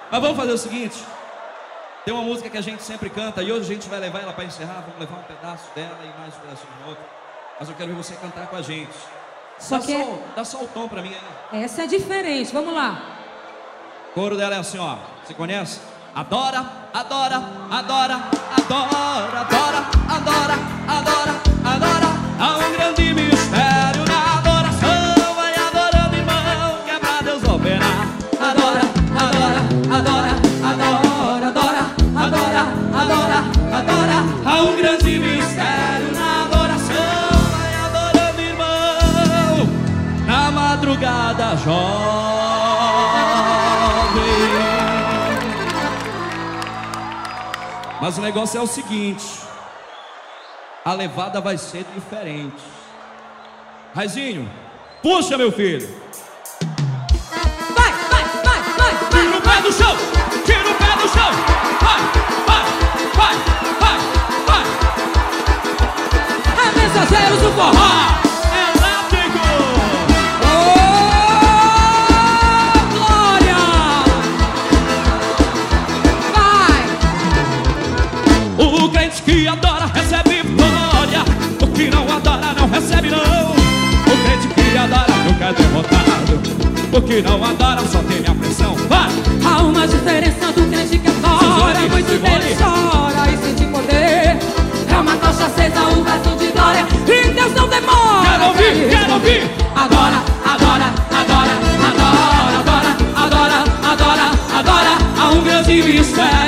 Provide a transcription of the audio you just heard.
Mas vamos fazer o seguinte. Tem uma música que a gente sempre canta e hoje a gente vai levar ela para encerrar. Vamos levar um pedaço dela e mais um pedacinho de outro. Mas eu quero ver você cantar com a gente. Dá só o tom pra mim aí. Essa é diferente, vamos lá. O coro dela é assim, ó. Você conhece? Adora, adora, adora, adora, adora, adora, adora, adora. Há um grande mistério na adoração. Vai adorando, irmão, que é pra Deus operar. Adora, adora, adora, adora, adora, adora, adora, adora. Há um grande mistério na adoração. Vai adorando, irmão, na madrugada jovem. Mas o negócio é o seguinte, a levada vai ser diferente. Raizinho, puxa, meu filho. Vai, vai, vai, vai, vai. Tira o pé do chão, tira o pé do chão. Vai, vai, vai, vai, vai. É Mensageiros do Forró. Elétrico. Glória. Vai. O crente que adora recebe vitória. O que não adora não recebe não. O crente que adora nunca é derrotado. O que não adora só tem a pressão. Vai! Há uma diferença do crente que adora. Muito dele chora e sente poder. É uma tocha acesa, um vaso de glória. E Deus não demora. Quero ouvir, quero ouvir. Adora, adora, adora, adora, adora, adora, adora, adora. Há um grande mistério